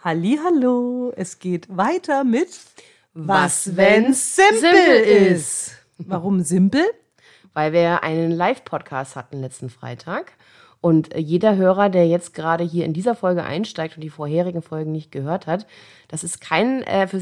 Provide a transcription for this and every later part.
Hallihallo, es geht weiter mit Was, wenn's simpel ist? Warum simpel? Weil wir einen Live-Podcast hatten letzten Freitag. Und jeder Hörer, der jetzt gerade hier in dieser Folge einsteigt und die vorherigen Folgen nicht gehört hat, das ist keine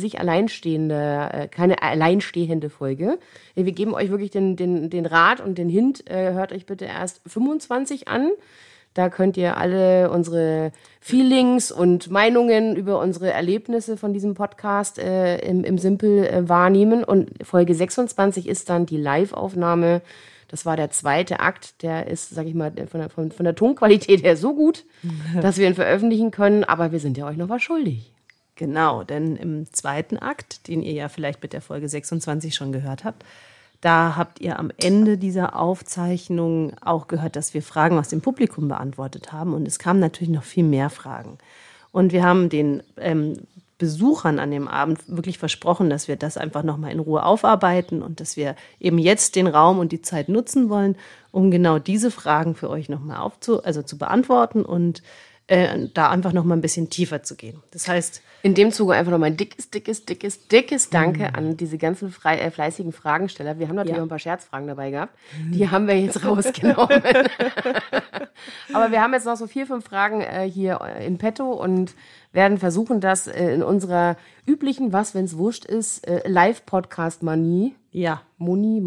alleinstehende Folge. Wir geben euch wirklich den Rat und den Hint, hört euch bitte erst 25 an. Da könnt ihr alle unsere Feelings und Meinungen über unsere Erlebnisse von diesem Podcast im Simpel wahrnehmen. Und Folge 26 ist dann die Live-Aufnahme. Das war der zweite Akt. Der ist, sag ich mal, von der Tonqualität her so gut, dass wir ihn veröffentlichen können. Aber wir sind ja euch noch was schuldig. Genau, denn im zweiten Akt, den ihr ja vielleicht mit der Folge 26 schon gehört habt, da habt ihr am Ende dieser Aufzeichnung auch gehört, dass wir Fragen aus dem Publikum beantwortet haben. Und es kamen natürlich noch viel mehr Fragen. Und wir haben den Besuchern an dem Abend wirklich versprochen, dass wir das einfach nochmal in Ruhe aufarbeiten und dass wir eben jetzt den Raum und die Zeit nutzen wollen, um genau diese Fragen für euch nochmal zu beantworten und da einfach nochmal ein bisschen tiefer zu gehen. Das heißt, in dem Zuge einfach nochmal ein dickes Danke an diese ganzen fleißigen Fragensteller. Wir haben natürlich auch ein paar Scherzfragen dabei gehabt. Die haben wir jetzt rausgenommen. Aber wir haben jetzt noch so 4, 5 Fragen hier in petto und werden versuchen, das in unserer üblichen, wenn's wurscht ist, Live-Podcast-Manie. Ja. Mani,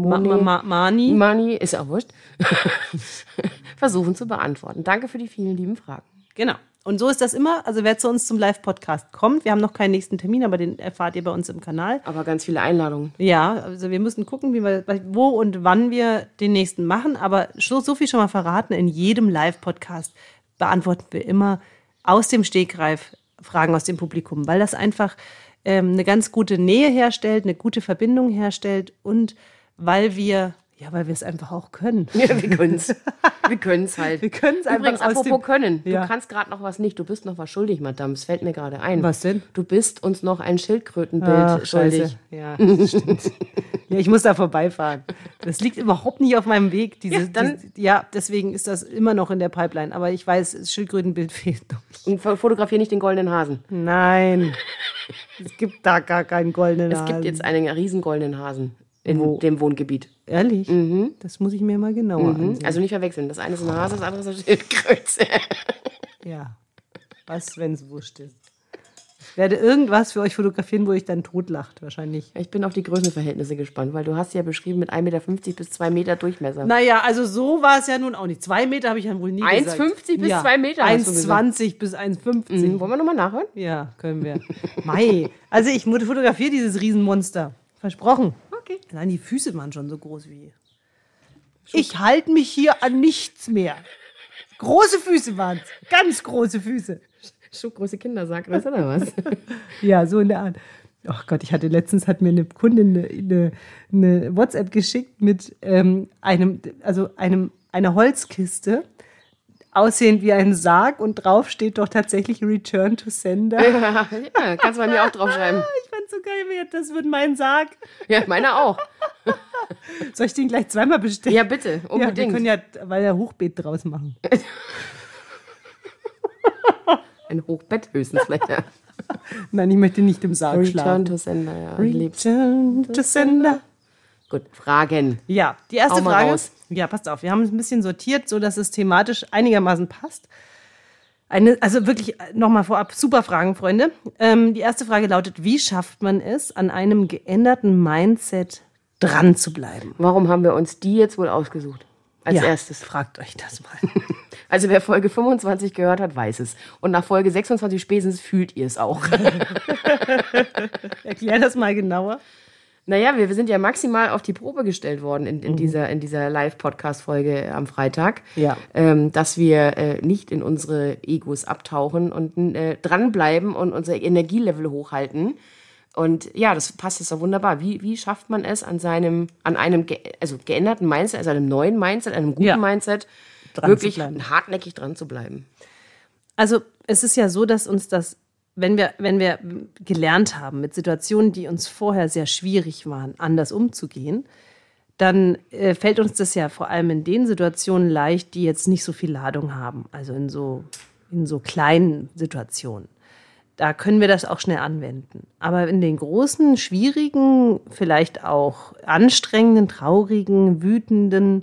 ist auch wurscht. Versuchen zu beantworten. Danke für die vielen lieben Fragen. Genau. Und so ist das immer. Also wer zu uns zum Live-Podcast kommt, wir haben noch keinen nächsten Termin, aber den erfahrt ihr bei uns im Kanal. Aber ganz viele Einladungen. Ja, also wir müssen gucken, wo und wann wir den nächsten machen. Aber so viel schon mal verraten, in jedem Live-Podcast beantworten wir immer aus dem Stegreif Fragen aus dem Publikum, weil das einfach eine ganz gute Nähe herstellt, eine gute Verbindung herstellt und weil wir es einfach auch können. Ja, wir können es. Wir können es halt. Wir können es einfach. Übrigens, apropos können. Ja. Du kannst gerade noch was nicht. Du bist noch was schuldig, Madame. Es fällt mir gerade ein. Was denn? Du bist uns noch ein Schildkrötenbild schuldig. Ja, das stimmt. Ja, ich muss da vorbeifahren. Das liegt überhaupt nicht auf meinem Weg. Deswegen ist das immer noch in der Pipeline. Aber ich weiß, das Schildkrötenbild fehlt noch. Und fotografiere nicht den goldenen Hasen. Nein, es gibt da gar keinen goldenen Hasen. Es gibt jetzt einen riesen goldenen Hasen in dem Wohngebiet. Ehrlich? Mhm. Das muss ich mir mal genauer ansehen. Also nicht verwechseln. Das eine ist ein Hase, das andere ist eine Schildkröte. Ja, was, wenn es wurscht ist. Ich werde irgendwas für euch fotografieren, wo ich dann totlacht, wahrscheinlich. Ich bin auf die Größenverhältnisse gespannt, weil du hast ja beschrieben mit 1,50 Meter bis 2 Meter Durchmesser. Naja, also so war es ja nun auch nicht. 2 Meter habe ich ja wohl nie gesagt. 1,50 bis 2 Meter hast du gesagt. 1,20 bis 1,50. Wollen wir nochmal nachhören? Ja, können wir. Mei, also ich fotografiere dieses Riesenmonster. Versprochen. Okay. Nein, die Füße waren schon so groß wie... Ich halte mich hier an nichts mehr. Große Füße waren es. Ganz große Füße. Schuhgroße Kinder, sagt das oder was? Ja, so in der Art. Ach Gott, letztens hat mir eine Kundin eine WhatsApp geschickt mit einer Holzkiste, aussehend wie ein Sarg und drauf steht doch tatsächlich Return to Sender. Ja, kannst du bei mir auch draufschreiben. Ich fand so geil, das wird mein Sarg. Ja, meiner auch. Soll ich den gleich zweimal bestellen? Ja, bitte, unbedingt. Ja, wir können ja Hochbeet draus machen. Ein Hochbett höchstens vielleicht, ja. Nein, ich möchte nicht im Sarg schlafen. Return to Sender, ja. Return to Sender. Gut, Fragen. Ja, die erste Hau mal Frage. raus. Ja, passt auf. Wir haben es ein bisschen sortiert, so dass es thematisch einigermaßen passt. Also wirklich nochmal vorab, super Fragen, Freunde. Die erste Frage lautet, wie schafft man es, an einem geänderten Mindset dran zu bleiben? Warum haben wir uns die jetzt wohl ausgesucht? Als erstes. Fragt euch das mal. Also wer Folge 25 gehört hat, weiß es. Und nach Folge 26 spätestens fühlt ihr es auch. Erklär das mal genauer. Naja, wir sind ja maximal auf die Probe gestellt worden in dieser Live-Podcast-Folge am Freitag. Ja. Dass wir nicht in unsere Egos abtauchen und dranbleiben und unser Energielevel hochhalten. Und ja, das passt jetzt doch wunderbar. Wie schafft man es an einem geänderten Mindset, also einem neuen Mindset, einem guten Mindset, wirklich hartnäckig dran zu bleiben? Also es ist ja so, dass uns das, wenn wir gelernt haben, mit Situationen, die uns vorher sehr schwierig waren, anders umzugehen, dann fällt uns das ja vor allem in den Situationen leicht, die jetzt nicht so viel Ladung haben, also in so kleinen Situationen. da können wir das auch schnell anwenden. Aber in den großen, schwierigen, vielleicht auch anstrengenden, traurigen, wütenden,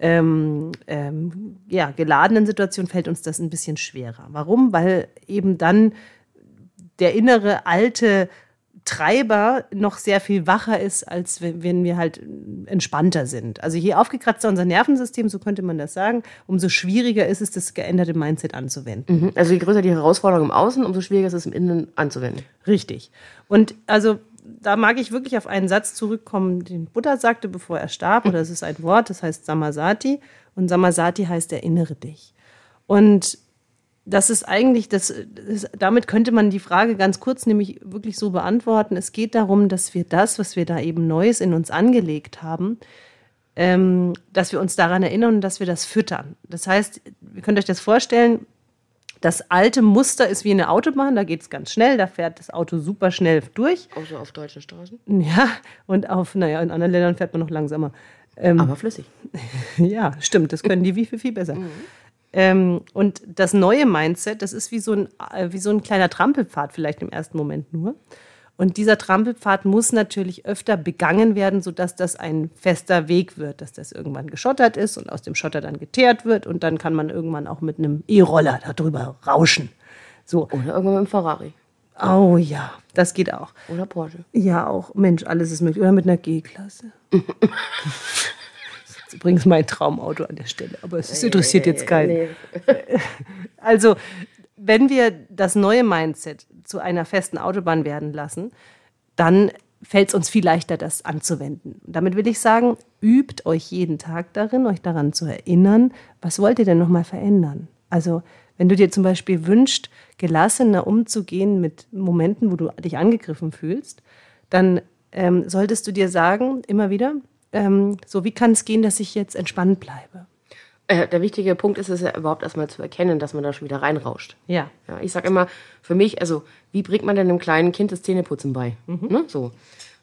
geladenen Situationen fällt uns das ein bisschen schwerer. Warum? Weil eben dann der innere alte Treiber noch sehr viel wacher ist, als wenn wir halt entspannter sind. Also je aufgekratzter unser Nervensystem, so könnte man das sagen, umso schwieriger ist es, das geänderte Mindset anzuwenden. Also je größer die Herausforderung im Außen, umso schwieriger ist es im Innen anzuwenden. Richtig. Und also da mag ich wirklich auf einen Satz zurückkommen, den Buddha sagte, bevor er starb, oder es ist ein Wort, das heißt Sammasati, und Sammasati heißt erinnere dich. Und das ist eigentlich, damit könnte man die Frage ganz kurz nämlich wirklich so beantworten. Es geht darum, dass wir das, was wir da eben Neues in uns angelegt haben, dass wir uns daran erinnern und dass wir das füttern. Das heißt, ihr könnt euch das vorstellen, das alte Muster ist wie eine Autobahn, da geht es ganz schnell, da fährt das Auto super schnell durch. Außer auf deutschen Straßen. Ja, und in anderen Ländern fährt man noch langsamer. Aber flüssig. Ja, stimmt, das können die viel besser. Und das neue Mindset, das ist wie so ein kleiner Trampelpfad vielleicht im ersten Moment nur. Und dieser Trampelpfad muss natürlich öfter begangen werden, sodass das ein fester Weg wird, dass das irgendwann geschottert ist und aus dem Schotter dann geteert wird und dann kann man irgendwann auch mit einem E-Roller darüber rauschen. So. Oder irgendwann mit einem Ferrari. Oh ja, das geht auch. Oder Porsche. Ja, auch. Mensch, alles ist möglich. Oder mit einer G-Klasse. Übrigens mein Traumauto an der Stelle, aber es interessiert jetzt keinen. Nee. Also, wenn wir das neue Mindset zu einer festen Autobahn werden lassen, dann fällt es uns viel leichter, das anzuwenden. Damit will ich sagen, übt euch jeden Tag darin, euch daran zu erinnern, was wollt ihr denn nochmal verändern? Also, wenn du dir zum Beispiel wünschst, gelassener umzugehen mit Momenten, wo du dich angegriffen fühlst, dann solltest du dir sagen, immer wieder, so, wie kann es gehen, dass ich jetzt entspannt bleibe? Der wichtige Punkt ist es ja überhaupt erstmal zu erkennen, dass man da schon wieder reinrauscht. Ja. Ich sage immer, für mich, also wie bringt man denn einem kleinen Kind das Zähneputzen bei? Ne? So.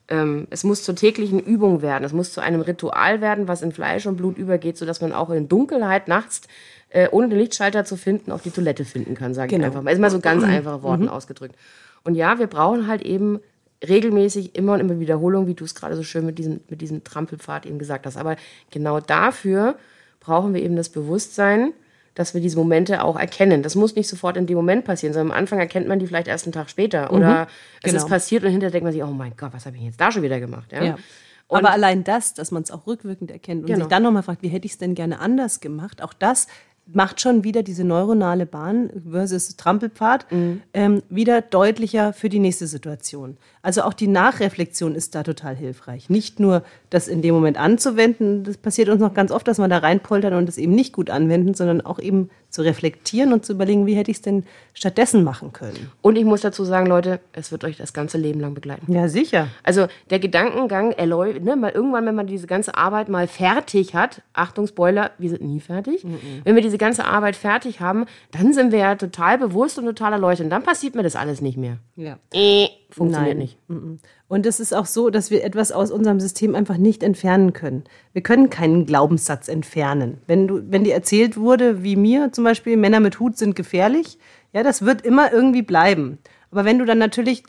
Es muss zur täglichen Übung werden, es muss zu einem Ritual werden, was in Fleisch und Blut übergeht, sodass man auch in Dunkelheit nachts, ohne den Lichtschalter zu finden, auf die Toilette finden kann, sage ich einfach mal. Ist mal so ganz einfache Worten ausgedrückt. Und ja, wir brauchen halt eben regelmäßig immer und immer Wiederholung, wie du es gerade so schön mit diesem Trampelpfad eben gesagt hast. Aber genau dafür brauchen wir eben das Bewusstsein, dass wir diese Momente auch erkennen. Das muss nicht sofort in dem Moment passieren, sondern am Anfang erkennt man die vielleicht erst einen Tag später. Oder es ist passiert und hinterher denkt man sich, oh mein Gott, was habe ich jetzt da schon wieder gemacht? Ja? Aber allein das, dass man es auch rückwirkend erkennt und sich dann nochmal fragt, wie hätte ich es denn gerne anders gemacht, auch das macht schon wieder diese neuronale Bahn versus Trampelpfad wieder deutlicher für die nächste Situation. Also auch die Nachreflexion ist da total hilfreich. Nicht nur das in dem Moment anzuwenden, das passiert uns noch ganz oft, dass wir da reinpoltern und das eben nicht gut anwenden, sondern auch eben zu reflektieren und zu überlegen, wie hätte ich es denn stattdessen machen können. Und ich muss dazu sagen, Leute, es wird euch das ganze Leben lang begleiten. Ja, sicher. Also der Gedankengang, mal irgendwann, wenn man diese ganze Arbeit mal fertig hat, Achtung, Spoiler, wir sind nie fertig. Wenn wir diese ganze Arbeit fertig haben, dann sind wir ja total bewusst und total erleuchtet. Und dann passiert mir das alles nicht mehr. Ja. Funktioniert nicht. Und es ist auch so, dass wir etwas aus unserem System einfach nicht entfernen können. Wir können keinen Glaubenssatz entfernen. Wenn dir erzählt wurde, wie mir zum Beispiel, Männer mit Hut sind gefährlich, ja, das wird immer irgendwie bleiben. Aber wenn du dann natürlich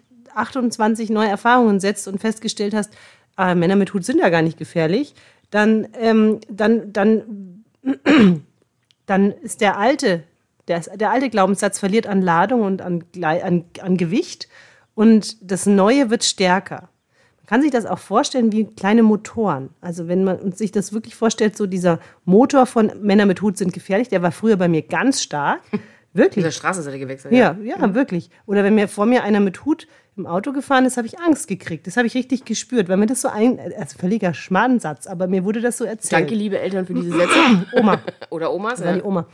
28 neue Erfahrungen setzt und festgestellt hast, Männer mit Hut sind ja gar nicht gefährlich, dann ist der alte Glaubenssatz verliert an Ladung und an Gewicht und das Neue wird stärker. Man kann sich das auch vorstellen wie kleine Motoren. Also wenn man sich das wirklich vorstellt, so dieser Motor von Männer mit Hut sind gefährlich, der war früher bei mir ganz stark. Wirklich. Diese Straßenseite gewechselt. Ja, wirklich. Oder wenn vor mir einer mit Hut im Auto gefahren ist, habe ich Angst gekriegt. Das habe ich richtig gespürt, weil mir das so also völliger Schmarrnsatz, aber mir wurde das so erzählt. Danke, liebe Eltern, für diese Sätze. Oma. Oder Omas. Das war die Oma.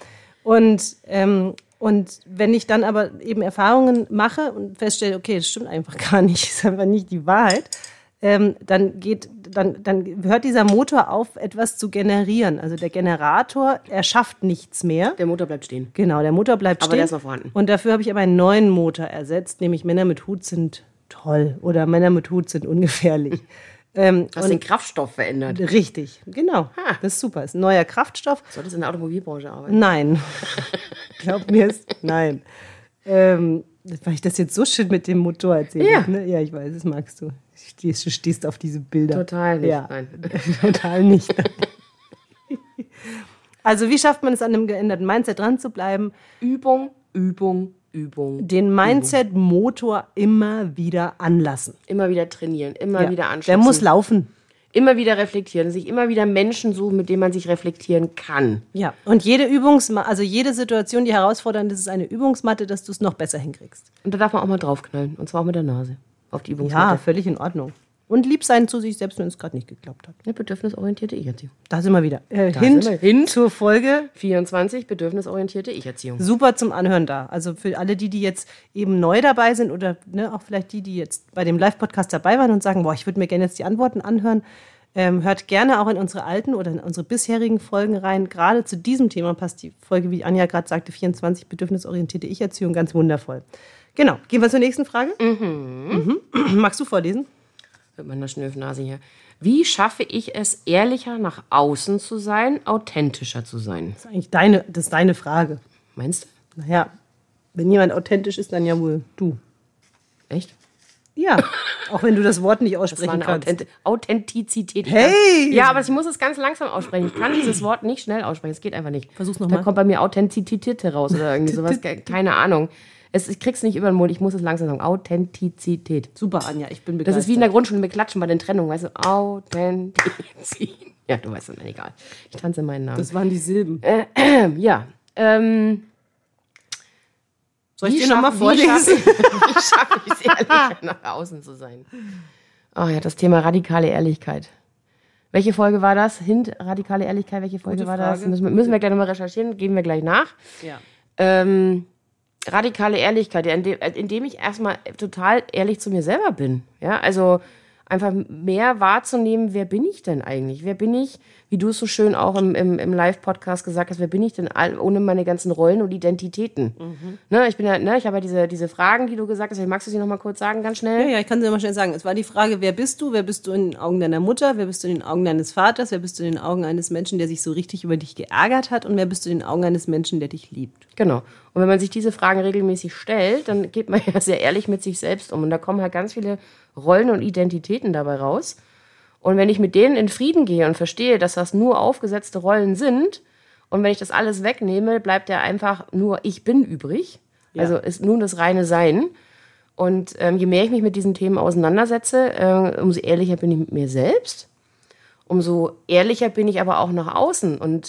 Und wenn ich dann aber eben Erfahrungen mache und feststelle, okay, das stimmt einfach gar nicht, ist einfach nicht die Wahrheit, dann hört dieser Motor auf, etwas zu generieren. Also der Generator erschafft nichts mehr. Der Motor bleibt stehen. Genau, der Motor bleibt stehen. Aber der ist noch vorhanden. Und dafür habe ich aber einen neuen Motor ersetzt, nämlich Männer mit Hut sind toll oder Männer mit Hut sind ungefährlich. Hast den Kraftstoff verändert. Richtig, genau. Das ist super. Das ist ein neuer Kraftstoff. Solltest du in der Automobilbranche arbeiten? Nein. Glaub mir es, nein. Weil ich das jetzt so schön mit dem Motor erzähle. Ja. Ne? Ja, ich weiß, das magst du. Du stehst auf diese Bilder. Total nicht, Ja. nein. Total nicht. Also wie schafft man es, an einem geänderten Mindset dran zu bleiben? Übung, Übung, Übung. Den Mindset-Motor immer wieder anlassen. Immer wieder trainieren, immer wieder anschubsen. Der muss laufen. Immer wieder reflektieren, sich immer wieder Menschen suchen, mit denen man sich reflektieren kann. Ja, und jede Situation, die herausfordernd ist, ist eine Übungsmatte, dass du es noch besser hinkriegst. Und da darf man auch mal draufknallen. Und zwar auch mit der Nase. Auf die Übungsmatte. Ja, völlig in Ordnung. Und lieb sein zu sich selbst, wenn es gerade nicht geklappt hat. Eine bedürfnisorientierte Ich-Erziehung. Da sind wir wieder. sind wir. Hin zur Folge. 24, bedürfnisorientierte Ich-Erziehung. Super zum Anhören da. Also für alle, die jetzt eben neu dabei sind oder auch vielleicht die jetzt bei dem Live-Podcast dabei waren und sagen, boah, ich würde mir gerne jetzt die Antworten anhören, hört gerne auch in unsere alten oder in unsere bisherigen Folgen rein. Gerade zu diesem Thema passt die Folge, wie Anja gerade sagte, 24, bedürfnisorientierte Ich-Erziehung, ganz wundervoll. Genau. Gehen wir zur nächsten Frage. Magst du vorlesen? Mit meiner Schnüffnase hier. Wie schaffe ich es, ehrlicher nach außen zu sein, authentischer zu sein? Das ist eigentlich deine Frage. Meinst du? Naja, wenn jemand authentisch ist, dann ja wohl du. Echt? Ja, auch wenn du das Wort nicht Das war aussprechen eine kannst. Authentizität. Hey! Ja, aber ich muss es ganz langsam aussprechen. Ich kann dieses Wort nicht schnell aussprechen. Es geht einfach nicht. Versuch's noch Da mal. kommt bei mir Authentizität heraus oder irgendwie sowas. Keine Ahnung. Ich krieg's nicht über den Mund. Ich muss es langsam sagen. Authentizität. Super, Anja, ich bin Das begeistert. ist wie in der Grundschule mit Klatschen bei den Trennungen. Weißt du? Authentizität. Ja, du weißt es, egal. Ich tanze meinen Namen. Das waren die Silben. Ja. Soll ich dir nochmal vorlesen? Wie schaffe ich es, ehrlicher nach außen zu sein? Oh ja, das Thema radikale Ehrlichkeit. Welche Folge war das? Radikale Ehrlichkeit, welche Folge Gute war das? Frage. Müssen wir gleich nochmal recherchieren, geben wir gleich nach. Ja. Radikale Ehrlichkeit, ja, indem ich erstmal total ehrlich zu mir selber bin. Ja, also einfach mehr wahrzunehmen, wer bin ich denn eigentlich? Wer bin ich, wie du es so schön auch im Live-Podcast gesagt hast, wer bin ich denn ohne meine ganzen Rollen und Identitäten? Ne, ich habe ja diese Fragen, die du gesagt hast, magst du sie noch mal kurz sagen, ganz schnell? Ja, ich kann sie mal schnell sagen. Es war die Frage, wer bist du? Wer bist du in den Augen deiner Mutter? Wer bist du in den Augen deines Vaters? Wer bist du in den Augen eines Menschen, der sich so richtig über dich geärgert hat? Und wer bist du in den Augen eines Menschen, der dich liebt? Genau. Und wenn man sich diese Fragen regelmäßig stellt, dann geht man ja sehr ehrlich mit sich selbst um. Und da kommen halt ganz viele Rollen und Identitäten dabei raus. Und wenn ich mit denen in Frieden gehe und verstehe, dass das nur aufgesetzte Rollen sind, und wenn ich das alles wegnehme, bleibt ja einfach nur ich bin übrig. Ja. Also ist nun das reine Sein. Und je mehr ich mich mit diesen Themen auseinandersetze, umso ehrlicher bin ich mit mir selbst. Umso ehrlicher bin ich aber auch nach außen. Und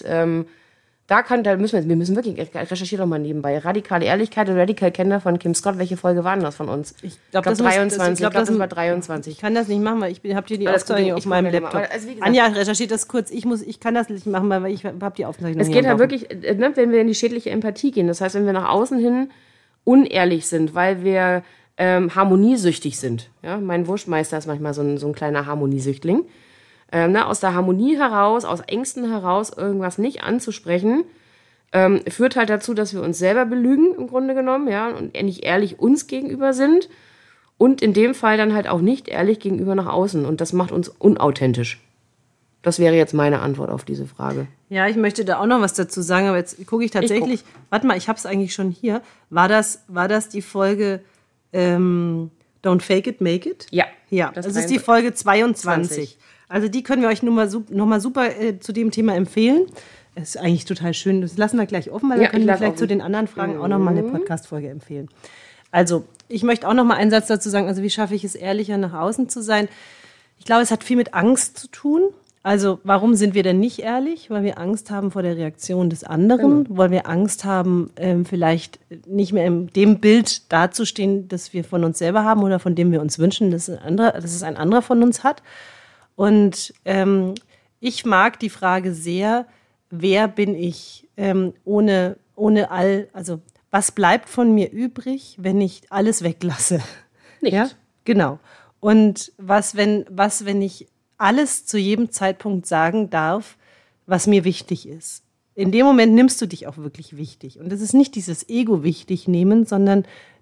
wir müssen wirklich, recherchiere doch mal nebenbei, radikale Ehrlichkeit und Radical Candor von Kim Scott. Welche Folge waren das von uns? Ich glaube, das 23. Ich glaube, das war 23. Ich kann das nicht machen, weil ich habe hier die Alles gut, Aufzeichnung ich auf meinem guck mir mal. Laptop. Also, wie gesagt, Anja, recherchiert das kurz. Ich kann das nicht machen, weil ich habe die Aufzeichnung es hier geht am halt Laufen. wirklich, wenn wir in die schädliche Empathie gehen. Das heißt, wenn wir nach außen hin unehrlich sind, weil wir harmoniesüchtig sind. Ja? Mein Wurstmeister ist manchmal so ein kleiner Harmoniesüchtling. Aus der Harmonie heraus, aus Ängsten heraus, irgendwas nicht anzusprechen, führt halt dazu, dass wir uns selber belügen, im Grunde genommen, ja, und nicht ehrlich uns gegenüber sind und in dem Fall dann halt auch nicht ehrlich gegenüber nach außen. Und das macht uns unauthentisch. Das wäre jetzt meine Antwort auf diese Frage. Ja, ich möchte da auch noch was dazu sagen, aber jetzt gucke ich tatsächlich. Warte mal, ich habe es eigentlich schon hier. War das die Folge Don't Fake It, Make It? Ja. Ja, das ist die Folge 22. Also die können wir euch noch mal super zu dem Thema empfehlen. Es ist eigentlich total schön. Das lassen wir gleich offen, weil dann können wir vielleicht zu den anderen Fragen auch noch mal eine Podcast-Folge empfehlen. Also, ich möchte auch noch mal einen Satz dazu sagen. Also, wie schaffe ich es, ehrlicher nach außen zu sein? Ich glaube, es hat viel mit Angst zu tun. Also, warum sind wir denn nicht ehrlich? Weil wir Angst haben vor der Reaktion des anderen, weil wir Angst haben, vielleicht nicht mehr in dem Bild dazustehen, das wir von uns selber haben oder von dem wir uns wünschen, dass es ein anderer von uns hat. Und ich mag die Frage sehr, wer bin ich ohne also was bleibt von mir übrig, wenn ich alles weglasse? Nichts. Ja, genau. Und was, wenn ich alles zu jedem Zeitpunkt sagen darf, was mir wichtig ist? In dem Moment nimmst du dich auch wirklich wichtig. Und das ist nicht dieses Ego wichtig nehmen, sondern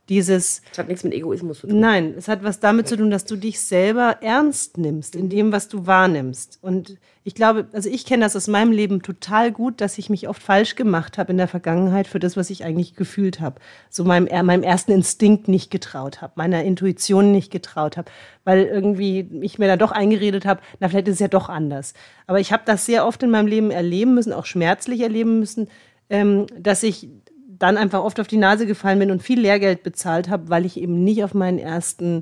Das hat nichts mit Egoismus zu tun. Nein, es hat was damit zu tun, dass du dich selber ernst nimmst in dem, was du wahrnimmst. Und ich glaube, also ich kenne das aus meinem Leben total gut, dass ich mich oft falsch gemacht habe in der Vergangenheit für das, was ich eigentlich gefühlt habe. So meinem ersten Instinkt nicht getraut habe, meiner Intuition nicht getraut habe, weil irgendwie ich mir da doch eingeredet habe, na, vielleicht ist es ja doch anders. Aber ich habe das sehr oft in meinem Leben erleben müssen, auch schmerzlich erleben müssen, dass ich dann einfach oft auf die Nase gefallen bin und viel Lehrgeld bezahlt habe, weil ich eben nicht auf meinen ersten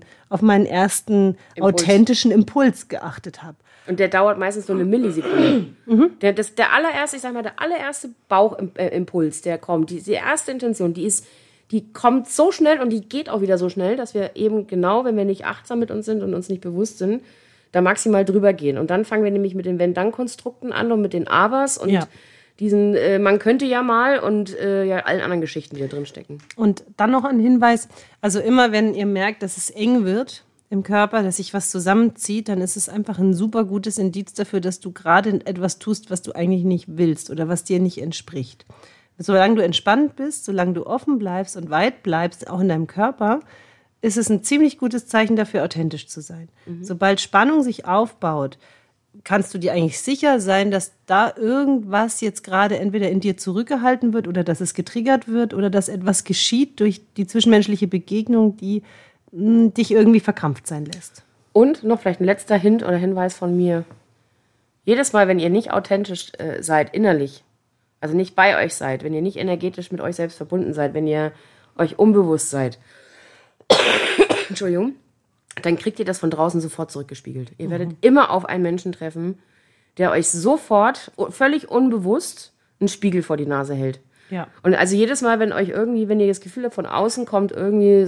authentischen Impuls geachtet habe. Und der dauert meistens nur eine Millisekunde. Der allererste Bauchimpuls, der kommt, die erste Intention, die kommt so schnell und die geht auch wieder so schnell, dass wir eben genau, wenn wir nicht achtsam mit uns sind und uns nicht bewusst sind, da maximal drüber gehen. Und dann fangen wir nämlich mit den Wenn-Dann-Konstrukten an und mit den Abers und diesen man könnte ja mal und allen anderen Geschichten, die da drin stecken. Und dann noch ein Hinweis, also immer wenn ihr merkt, dass es eng wird im Körper, dass sich was zusammenzieht, dann ist es einfach ein super gutes Indiz dafür, dass du gerade etwas tust, was du eigentlich nicht willst oder was dir nicht entspricht. Solange du entspannt bist, solange du offen bleibst und weit bleibst, auch in deinem Körper, ist es ein ziemlich gutes Zeichen dafür, authentisch zu sein. Sobald Spannung sich aufbaut, kannst du dir eigentlich sicher sein, dass da irgendwas jetzt gerade entweder in dir zurückgehalten wird oder dass es getriggert wird oder dass etwas geschieht durch die zwischenmenschliche Begegnung, die dich irgendwie verkrampft sein lässt. Und noch vielleicht ein letzter Hint oder Hinweis von mir. Jedes Mal, wenn ihr nicht authentisch seid, innerlich, also nicht bei euch seid, wenn ihr nicht energetisch mit euch selbst verbunden seid, wenn ihr euch unbewusst seid, Entschuldigung, dann kriegt ihr das von draußen sofort zurückgespiegelt. Ihr werdet immer auf einen Menschen treffen, der euch sofort, völlig unbewusst, einen Spiegel vor die Nase hält. Ja. Und also jedes Mal, wenn ihr das Gefühl habt, von außen kommt irgendwie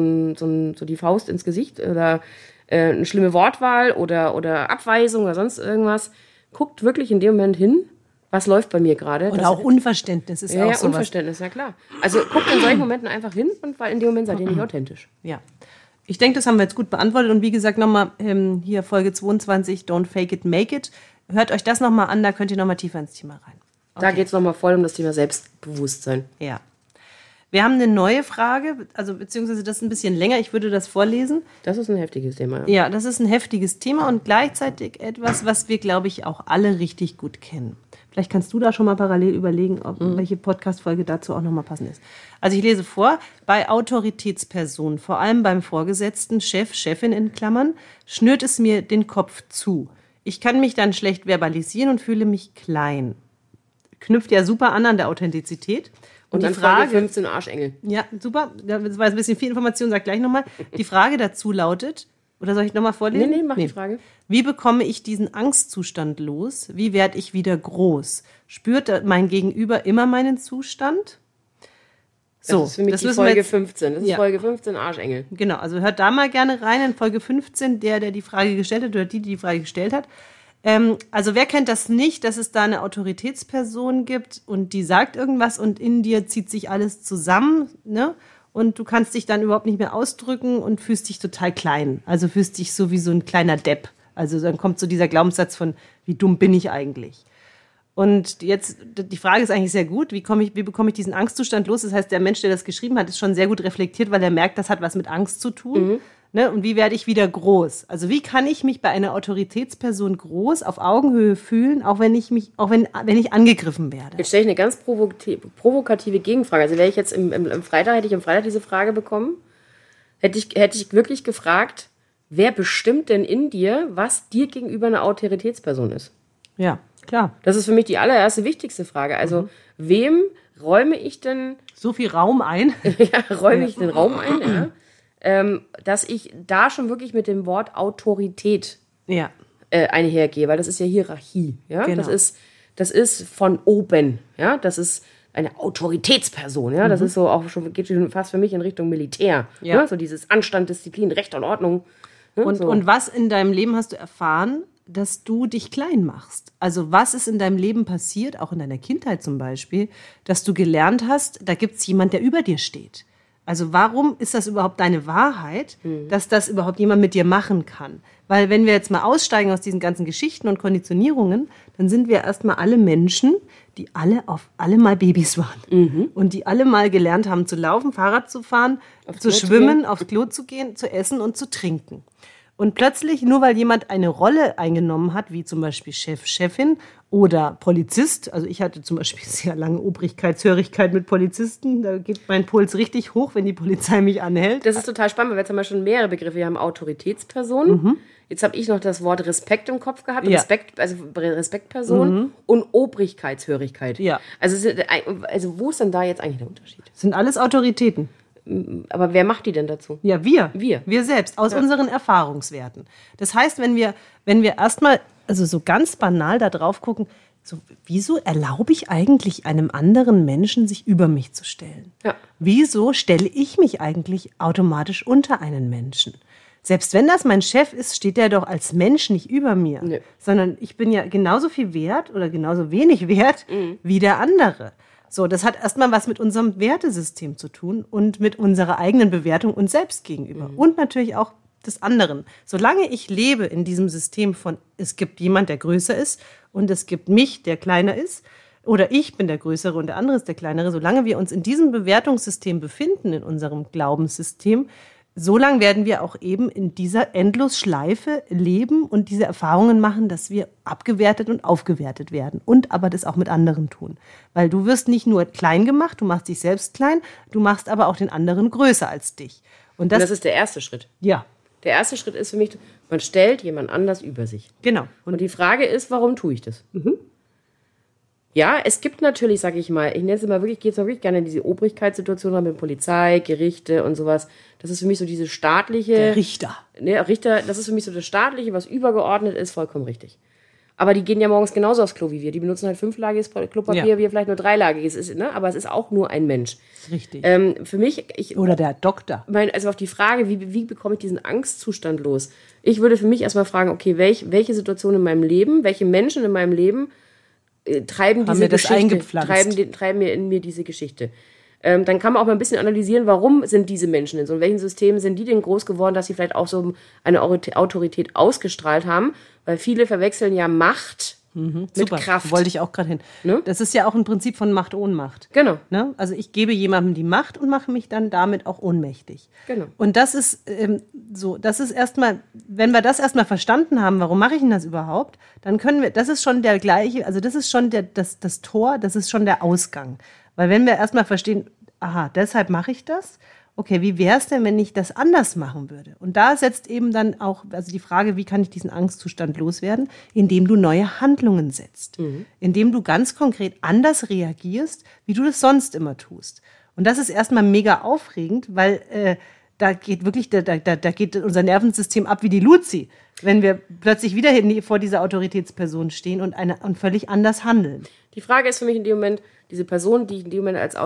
so die Faust ins Gesicht oder eine schlimme Wortwahl oder Abweisung oder sonst irgendwas, guckt wirklich in dem Moment hin, was läuft bei mir gerade. Oder auch Unverständnis ist auch sowas. Ja, Unverständnis, ja klar. Also guckt in solchen Momenten einfach hin, weil in dem Moment seid ihr nicht authentisch. Ja. Ich denke, das haben wir jetzt gut beantwortet. Und wie gesagt, nochmal hier Folge 22, Don't Fake It, Make It. Hört euch das nochmal an, da könnt ihr nochmal tiefer ins Thema rein. Okay. Da geht es nochmal voll um das Thema Selbstbewusstsein. Ja. Wir haben eine neue Frage, also beziehungsweise das ist ein bisschen länger, ich würde das vorlesen. Das ist ein heftiges Thema. Ja, das ist ein heftiges Thema und gleichzeitig etwas, was wir, glaube ich, auch alle richtig gut kennen. Vielleicht kannst du da schon mal parallel überlegen, welche Podcast-Folge dazu auch nochmal passend ist. Also ich lese vor, bei Autoritätspersonen, vor allem beim Vorgesetzten, Chef, Chefin in Klammern, schnürt es mir den Kopf zu. Ich kann mich dann schlecht verbalisieren und fühle mich klein. Knüpft ja super an der Authentizität. Und die Frage 15 Arschengel. Ja, super. Das war jetzt ein bisschen viel Information, sag gleich nochmal. Die Frage dazu lautet, oder soll ich nochmal vorlesen? Nee, mach die Frage. Wie bekomme ich diesen Angstzustand los? Wie werde ich wieder groß? Spürt mein Gegenüber immer meinen Zustand? So, das ist für mich die Folge 15. Das ist Folge 15, Arschengel. Genau, also hört da mal gerne rein in Folge 15, der die Frage gestellt hat oder die Frage gestellt hat. Also wer kennt das nicht, dass es da eine Autoritätsperson gibt und die sagt irgendwas und in dir zieht sich alles zusammen, ne? Und du kannst dich dann überhaupt nicht mehr ausdrücken und fühlst dich total klein. Also fühlst dich so wie so ein kleiner Depp. Also dann kommt so dieser Glaubenssatz von, wie dumm bin ich eigentlich? Und jetzt, die Frage ist eigentlich sehr gut, wie bekomme ich diesen Angstzustand los? Das heißt, der Mensch, der das geschrieben hat, ist schon sehr gut reflektiert, weil er merkt, das hat was mit Angst zu tun. Ne? Und wie werde ich wieder groß? Also wie kann ich mich bei einer Autoritätsperson groß auf Augenhöhe fühlen, auch wenn ich angegriffen werde? Jetzt stelle ich eine ganz provokative Gegenfrage. Also wäre ich jetzt hätte ich am Freitag diese Frage bekommen, hätte ich wirklich gefragt, wer bestimmt denn in dir, was dir gegenüber eine Autoritätsperson ist? Ja, klar. Das ist für mich die allererste wichtigste Frage. Also wem räume ich denn so viel Raum ein? Räume ich den Raum ein, ja? Dass ich da schon wirklich mit dem Wort Autorität einhergehe, weil das ist ja Hierarchie. Ja? Genau. Das ist von oben. Ja? Das ist eine Autoritätsperson. Ja? Das ist so auch schon, geht schon fast für mich in Richtung Militär. Ja? So dieses Anstand, Disziplin, Recht und Ordnung. Ja? Und was in deinem Leben hast du erfahren, dass du dich klein machst? Also was ist in deinem Leben passiert, auch in deiner Kindheit zum Beispiel, dass du gelernt hast, da gibt es jemand, der über dir steht. Also warum ist das überhaupt deine Wahrheit, dass das überhaupt jemand mit dir machen kann? Weil wenn wir jetzt mal aussteigen aus diesen ganzen Geschichten und Konditionierungen, dann sind wir erstmal alle Menschen, die alle mal Babys waren. Und die alle mal gelernt haben zu laufen, Fahrrad zu fahren, zu schwimmen, aufs Klo zu gehen, zu essen und zu trinken. Und plötzlich, nur weil jemand eine Rolle eingenommen hat, wie zum Beispiel Chef, Chefin oder Polizist, also ich hatte zum Beispiel sehr lange Obrigkeitshörigkeit mit Polizisten, da geht mein Puls richtig hoch, wenn die Polizei mich anhält. Das ist total spannend, weil jetzt haben wir schon mehrere Begriffe. Wir haben Autoritätspersonen, jetzt habe ich noch das Wort Respekt im Kopf gehabt, Ja. Respektperson und Obrigkeitshörigkeit. Ja. Also wo ist denn da jetzt eigentlich der Unterschied? Das sind alles Autoritäten. Aber wer macht die denn dazu? Ja, wir. Wir. Wir selbst, aus unseren Erfahrungswerten. Das heißt, wenn wir erstmal, also so ganz banal da drauf gucken, so, wieso erlaube ich eigentlich einem anderen Menschen, sich über mich zu stellen? Ja. Wieso stelle ich mich eigentlich automatisch unter einen Menschen? Selbst wenn das mein Chef ist, steht der doch als Mensch nicht über mir, Nö. sondern ich bin ja genauso viel wert oder genauso wenig wert wie der andere. So, das hat erstmal was mit unserem Wertesystem zu tun und mit unserer eigenen Bewertung uns selbst gegenüber und natürlich auch des anderen. Solange ich lebe in diesem System von, es gibt jemand, der größer ist und es gibt mich, der kleiner ist, oder ich bin der Größere und der andere ist der Kleinere, solange wir uns in diesem Bewertungssystem befinden, in unserem Glaubenssystem, solange werden wir auch eben in dieser Endlosschleife leben und diese Erfahrungen machen, dass wir abgewertet und aufgewertet werden und aber das auch mit anderen tun. Weil du wirst nicht nur klein gemacht, du machst dich selbst klein, du machst aber auch den anderen größer als dich. Und Und das ist der erste Schritt. ja, Der erste Schritt ist für mich, man stellt jemand anders über sich. genau. Und die Frage ist, warum tue ich das? Ja, es gibt natürlich, sag ich mal, ich nenne es mal wirklich, gehe jetzt mal wirklich gerne in diese Obrigkeitssituation rein mit Polizei, Gerichte und sowas. Das ist für mich so diese staatliche... Der Richter. Ne, Richter, das ist für mich so das Staatliche, was übergeordnet ist, vollkommen richtig. Aber die gehen ja morgens genauso aufs Klo wie wir. Die benutzen halt 5-lagiges Klopapier, Ja. wir vielleicht nur 3-lagiges. Ne? Aber es ist auch nur ein Mensch. Richtig. Für mich, Oder der Doktor. also auf die Frage, wie bekomme ich diesen Angstzustand los? Ich würde für mich erstmal fragen, okay, welche Situation in meinem Leben, welche Menschen in meinem Leben treiben diese mir das Geschichte, eingepflanzt? treiben mir in mir diese Geschichte. Dann kann man auch mal ein bisschen analysieren, warum sind diese Menschen in so, in welchen Systemen sind die denn groß geworden, dass sie vielleicht auch so eine Autorität ausgestrahlt haben, weil viele verwechseln ja Macht mit Super, Kraft. wollte ich auch gerade hin. Ne? Das ist ja auch ein Prinzip von Macht-Ohnmacht. Genau. Ne? Also ich gebe jemandem die Macht und mache mich dann damit auch ohnmächtig. Genau. Und das ist das ist erstmal, wenn wir das erstmal verstanden haben, warum mache ich denn das überhaupt, dann können wir, das ist schon der gleiche, also das ist schon das Tor, das ist schon der Ausgang. Weil wenn wir erstmal verstehen, aha, deshalb mache ich das, okay, wie wäre es denn, wenn ich das anders machen würde? Und da setzt eben dann auch, also die Frage, wie kann ich diesen Angstzustand loswerden? Indem du neue Handlungen setzt. Indem du ganz konkret anders reagierst, wie du das sonst immer tust. Und das ist erstmal mega aufregend, weil da geht wirklich, da geht unser Nervensystem ab wie die Luzi, wenn wir plötzlich wieder vor dieser Autoritätsperson stehen und völlig anders handeln. Die Frage ist für mich in dem Moment, diese Person, die ich in dem Moment als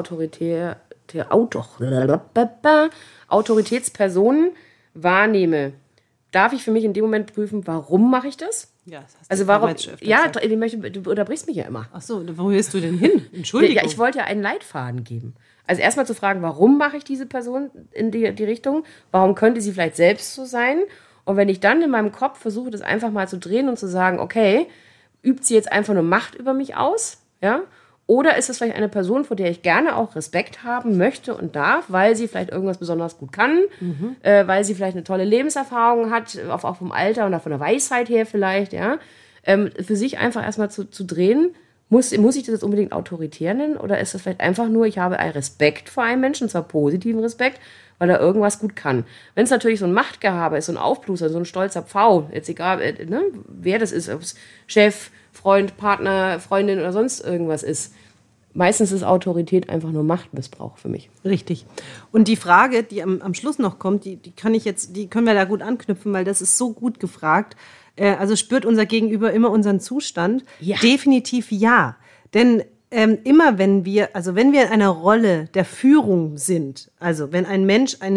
Autoritätsperson wahrnehme, darf ich für mich in dem Moment prüfen, warum mache ich das? Ja, das hast Also warum? Ja, du unterbrichst mich ja immer. Ach so, wo willst du denn hin? Entschuldigung. Ja, ich wollte ja einen Leitfaden geben. Also erstmal zu fragen, warum mache ich diese Person in die Richtung? Warum könnte sie vielleicht selbst so sein? Und wenn ich dann in meinem Kopf versuche, das einfach mal zu drehen und zu sagen, okay, übt sie jetzt einfach nur Macht über mich aus? Ja? Oder ist es vielleicht eine Person, vor der ich gerne auch Respekt haben möchte und darf, weil sie vielleicht irgendwas besonders gut kann, weil sie vielleicht eine tolle Lebenserfahrung hat, auch vom Alter und auch von der Weisheit her vielleicht, ja. Für sich einfach erstmal zu drehen, muss ich das jetzt unbedingt autoritär nennen oder ist das vielleicht einfach nur, ich habe einen Respekt vor einem Menschen, und zwar positiven Respekt, weil er irgendwas gut kann. Wenn es natürlich so ein Machtgehabe ist, so ein Aufbluser, so ein stolzer Pfau, jetzt egal, ne, wer das ist, ob es Chef, Freund, Partner, Freundin oder sonst irgendwas ist, meistens ist Autorität einfach nur Machtmissbrauch für mich. Richtig. Und die Frage, die am Schluss noch kommt, die können wir da gut anknüpfen, weil das ist so gut gefragt. Also spürt unser Gegenüber immer unseren Zustand? Ja. Definitiv ja. Denn immer wenn wir in einer Rolle der Führung sind, also wenn ein Mensch eine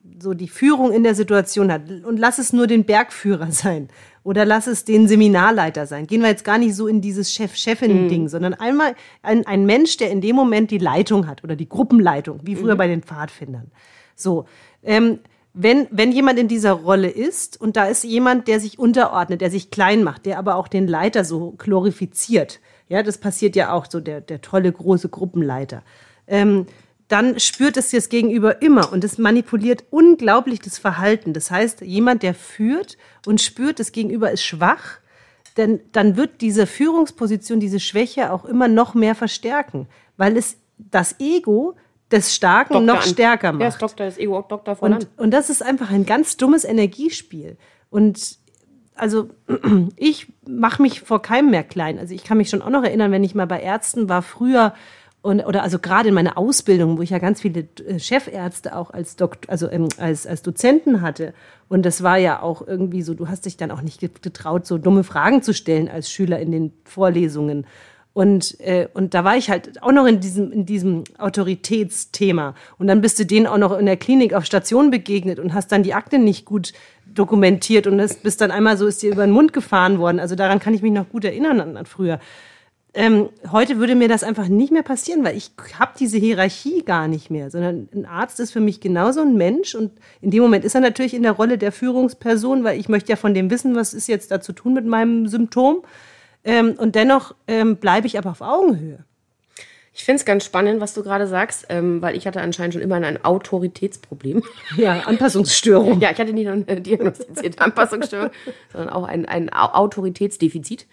so die Führung in der Situation hat, und lass es nur den Bergführer sein oder lass es den Seminarleiter sein. Gehen wir jetzt gar nicht so in dieses Chef-Chefin-Ding, sondern einmal ein Mensch, der in dem Moment die Leitung hat oder die Gruppenleitung, wie früher bei den Pfadfindern. So, wenn jemand in dieser Rolle ist und da ist jemand, der sich unterordnet, der sich klein macht, der aber auch den Leiter so glorifiziert, ja, das passiert ja auch so, der tolle große Gruppenleiter, dann spürt es das Gegenüber immer und es manipuliert unglaublich das Verhalten. Das heißt, jemand, der führt und spürt, das Gegenüber ist schwach, denn dann wird diese Führungsposition, diese Schwäche auch immer noch mehr verstärken, weil es das Ego des Starken noch stärker macht. Ja, das Doktor, das Ego Doktor voran. Und das ist einfach ein ganz dummes Energiespiel. Und also ich mache mich vor keinem mehr klein. Also ich kann mich schon auch noch erinnern, wenn ich mal bei Ärzten war früher oder also gerade in meiner Ausbildung, wo ich ja ganz viele Chefärzte auch als Dozenten hatte. Und das war ja auch irgendwie so, du hast dich dann auch nicht getraut, so dumme Fragen zu stellen als Schüler in den Vorlesungen. Und da war ich halt auch noch in diesem Autoritätsthema. Und dann bist du denen auch noch in der Klinik auf Station begegnet und hast dann die Akte nicht gut dokumentiert und bist dann einmal so, ist dir über den Mund gefahren worden. Also daran kann ich mich noch gut erinnern an früher. Heute würde mir das einfach nicht mehr passieren, weil ich habe diese Hierarchie gar nicht mehr, sondern ein Arzt ist für mich genauso ein Mensch und in dem Moment ist er natürlich in der Rolle der Führungsperson, weil ich möchte ja von dem wissen, was ist jetzt da zu tun mit meinem Symptom. Und dennoch bleibe ich aber auf Augenhöhe. Ich finde es ganz spannend, was du gerade sagst, weil ich hatte anscheinend schon immer ein Autoritätsproblem. Ja, Anpassungsstörung. Ja, ich hatte nicht nur eine diagnostizierte Anpassungsstörung, sondern auch ein Autoritätsdefizit.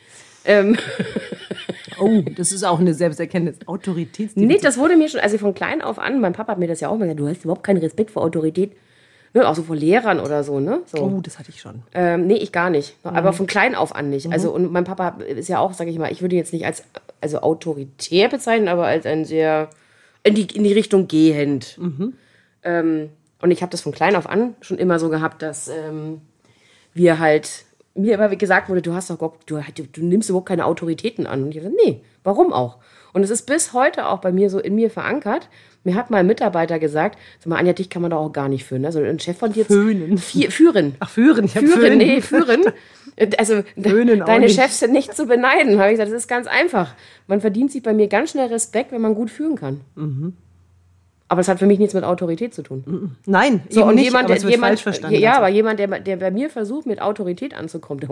Oh, das ist auch eine Selbsterkenntnis. Autoritätsdefizit. Nee, das wurde mir schon, also von klein auf an, mein Papa hat mir das ja auch mal gesagt, du hast überhaupt keinen Respekt vor Autorität. Ne, auch so vor Lehrern oder so, ne? So. Oh, das hatte ich schon. Nee, ich gar nicht. Aber von klein auf an nicht. Also, und mein Papa ist ja auch, sage ich mal, ich würde ihn jetzt nicht als autoritär bezeichnen, aber als ein sehr in die Richtung gehend. Und ich habe das von klein auf an schon immer so gehabt, dass mir immer gesagt wurde, du nimmst überhaupt keine Autoritäten an. Und ich dachte, nee, warum auch? Und es ist bis heute auch bei mir so in mir verankert. Mir hat mal ein Mitarbeiter gesagt, sag mal, Anja, dich kann man doch auch gar nicht führen. Also ein Chef von dir... Führen. Ach, führen. Führen. Also deine Chefs sind nicht zu beneiden. Habe ich gesagt, das ist ganz einfach. Man verdient sich bei mir ganz schnell Respekt, wenn man gut führen kann. Aber das hat für mich nichts mit Autorität zu tun. Nein, so, und nicht, aber es wird falsch verstanden. Ja, aber jemand, der bei mir versucht, mit Autorität anzukommen,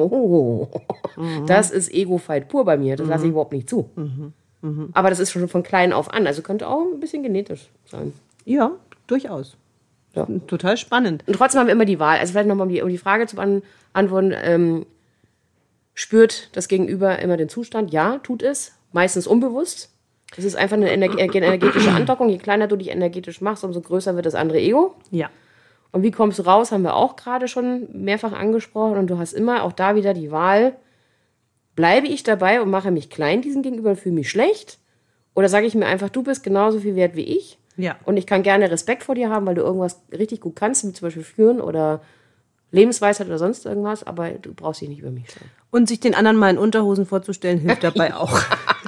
das ist Ego-Fight pur bei mir. Das lasse ich überhaupt nicht zu. Aber das ist schon von klein auf an. Also könnte auch ein bisschen genetisch sein. Ja, durchaus. Ja. Total spannend. Und trotzdem haben wir immer die Wahl. Also vielleicht nochmal, um die Frage zu beantworten. Spürt das Gegenüber immer den Zustand? Ja, tut es. Meistens unbewusst. Es ist einfach eine energetische Andockung. Je kleiner du dich energetisch machst, umso größer wird das andere Ego. Ja. Und wie kommst du raus, haben wir auch gerade schon mehrfach angesprochen. Und du hast immer auch da wieder die Wahl, bleibe ich dabei und mache mich klein diesem Gegenüber und fühle mich schlecht? Oder sage ich mir einfach, du bist genauso viel wert wie ich? Ja. Und ich kann gerne Respekt vor dir haben, weil du irgendwas richtig gut kannst, wie zum Beispiel führen oder Lebensweisheit oder sonst irgendwas, aber du brauchst dich nicht über mich stellen. Und sich den anderen mal in Unterhosen vorzustellen, hilft dabei auch.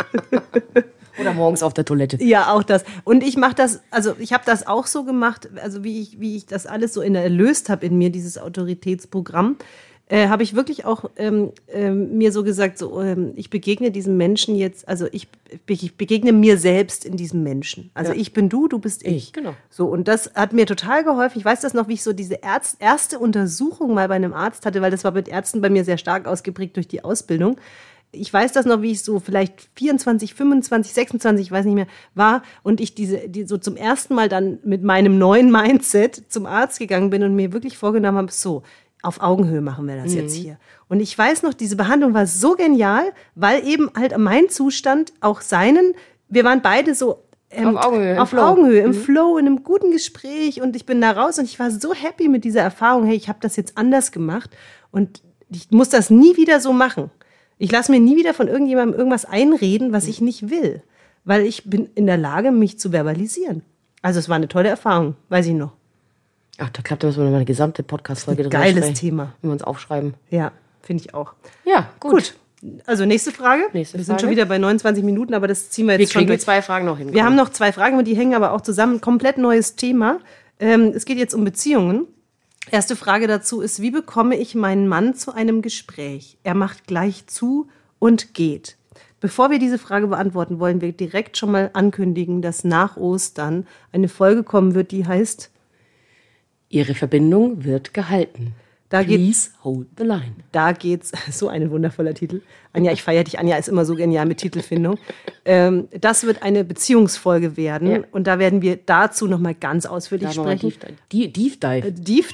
Oder morgens auf der Toilette. Ja, auch das. Und ich mache das, also ich habe das auch so gemacht, also wie ich das alles so erlöst habe in mir, dieses Autoritätsprogramm, habe ich wirklich auch mir so gesagt, so, ich begegne diesem Menschen jetzt, also ich begegne mir selbst in diesem Menschen. Also ich bin du bist ich. Genau. So, und das hat mir total geholfen. Ich weiß das noch, wie ich so diese erste Untersuchung mal bei einem Arzt hatte, weil das war mit Ärzten bei mir sehr stark ausgeprägt durch die Ausbildung. Ich weiß das noch, wie ich so vielleicht 24, 25, 26, ich weiß nicht mehr, war und ich die so zum ersten Mal dann mit meinem neuen Mindset zum Arzt gegangen bin und mir wirklich vorgenommen habe, so, auf Augenhöhe machen wir das jetzt hier. Und ich weiß noch, diese Behandlung war so genial, weil eben halt mein Zustand auch wir waren beide so auf Augenhöhe, im Flow, in einem guten Gespräch und ich bin da raus und ich war so happy mit dieser Erfahrung, hey, ich habe das jetzt anders gemacht und ich muss das nie wieder so machen. Ich lasse mir nie wieder von irgendjemandem irgendwas einreden, was ich nicht will, weil ich bin in der Lage, mich zu verbalisieren. Also es war eine tolle Erfahrung, weiß ich noch. Ach, da klappt das, wenn wir eine gesamte Podcast-Folge drüber Geiles sprechen, Thema. wenn wir uns aufschreiben. Ja, finde ich auch. Ja, gut. Also nächste Frage. Wir sind schon wieder bei 29 Minuten, aber das ziehen wir jetzt schon durch. Wir kriegen 2 Fragen noch hin. Wir haben noch 2 Fragen und die hängen aber auch zusammen. Komplett neues Thema. Es geht jetzt um Beziehungen. Erste Frage dazu ist, wie bekomme ich meinen Mann zu einem Gespräch? Er macht gleich zu und geht. Bevor wir diese Frage beantworten, wollen wir direkt schon mal ankündigen, dass nach Ostern eine Folge kommen wird, die heißt Ihre Verbindung wird gehalten. Please hold the line. Da geht's, so ein wundervoller Titel. Anja, ich feiere dich. Anja ist immer so genial mit Titelfindung. Das wird eine Beziehungsfolge werden. Ja. Und da werden wir dazu nochmal ganz ausführlich sprechen. Deep Dive.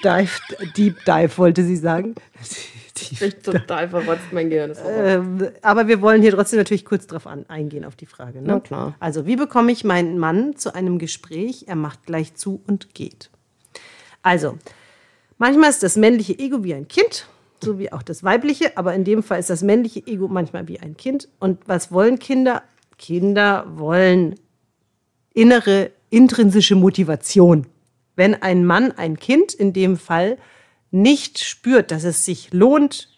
Deep Dive, wollte sie sagen. Ich bin total verrotzt, mein Gehirn ist aber wir wollen hier trotzdem natürlich kurz drauf eingehen, auf die Frage. Ne? Na klar. Also, wie bekomme ich meinen Mann zu einem Gespräch? Er macht gleich zu und geht. Also, manchmal ist das männliche Ego wie ein Kind, so wie auch das weibliche, aber in dem Fall ist das männliche Ego manchmal wie ein Kind. Und was wollen Kinder? Kinder wollen innere, intrinsische Motivation. Wenn ein Mann, ein Kind in dem Fall, nicht spürt, dass es sich lohnt,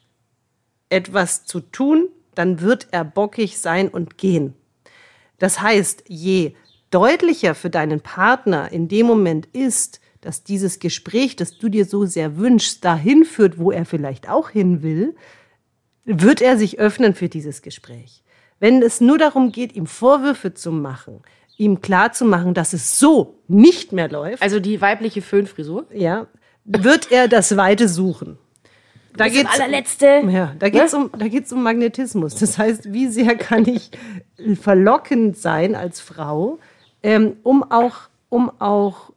etwas zu tun, dann wird er bockig sein und gehen. Das heißt, je deutlicher für deinen Partner in dem Moment ist, dass dieses Gespräch, das du dir so sehr wünschst, dahin führt, wo er vielleicht auch hin will, wird er sich öffnen für dieses Gespräch. Wenn es nur darum geht, ihm Vorwürfe zu machen, ihm klarzumachen, dass es so nicht mehr läuft. Also die weibliche Föhnfrisur? Ja, wird er das Weite suchen. Da geht's allerletzte. Ja, da geht's um Magnetismus. Das heißt, wie sehr kann ich verlockend sein als Frau, um auch